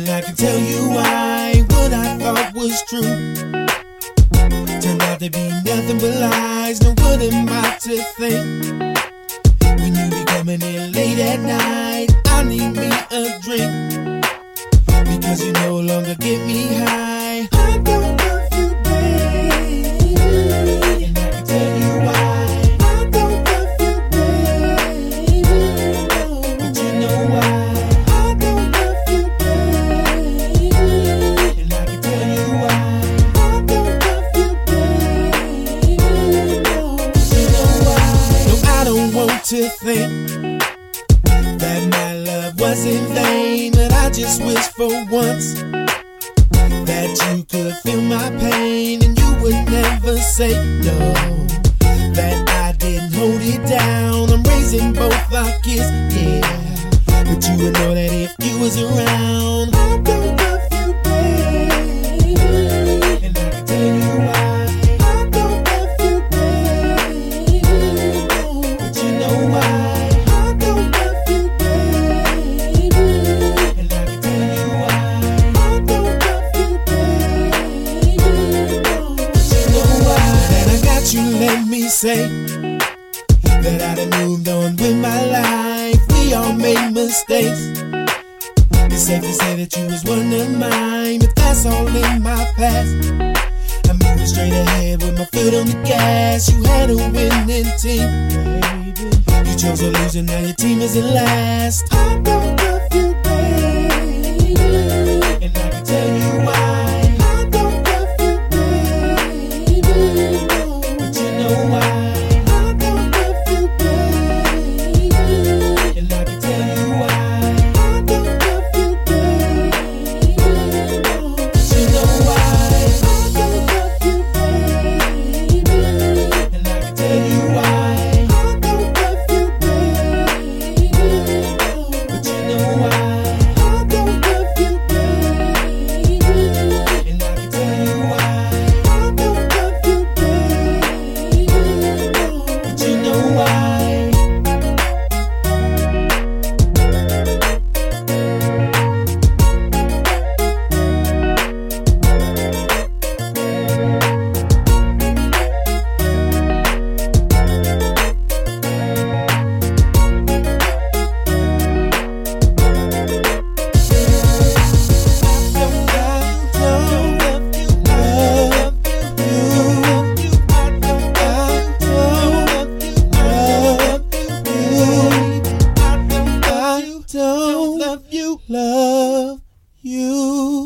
I can tell you why what I thought was true turned out to be nothing but lies. Now what am I to think when you be coming in late at night? I need me a drink because you no longer get me high. I don't love you, baby, and I can tell you why. I don't love you, baby, but you know why. I don't love you, baby, and I can tell you why. I don't love you, baby, but you know why. No, I don't want to think that my love was in vain, but I just wish for once that you could feel my pain and you would never say no, that I didn't hold it down. I'm raising both our kids, yeah, but you would know that if you was around. I don't love you, baby, and I can tell you why. I don't love you, baby, but you know why. You let me say that I done moved on with my life. We all made mistakes. It's safe to say that you was one of mine, but that's all in my past. I'm moving straight ahead with my foot on the gas. You had a winning team, baby. You chose a loser, now your team is at last. I don't love you, baby, and I can tell you why. Love you.